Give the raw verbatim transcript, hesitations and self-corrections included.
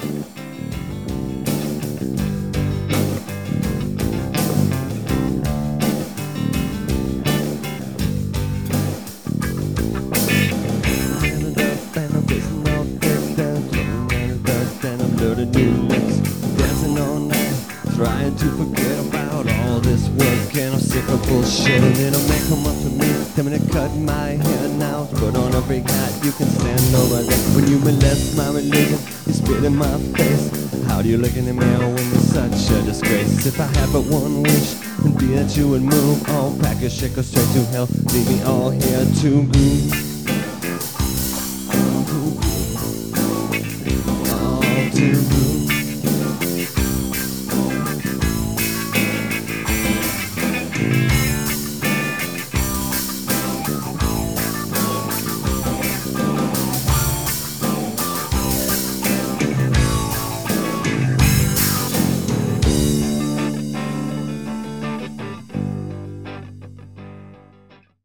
New licks, dancing all night, trying to forget about all this work, and I'm sick of bullshit. A little man come up to me, tell me to cut my hair now, put on a big hat, you can stand over there. When you molest my religion, you spit in my face. How do you look in the mirror when you're such a disgrace? If I had but one wish, it'd be that you would move, all pack a shake or straight to hell, leave me all here to grieve.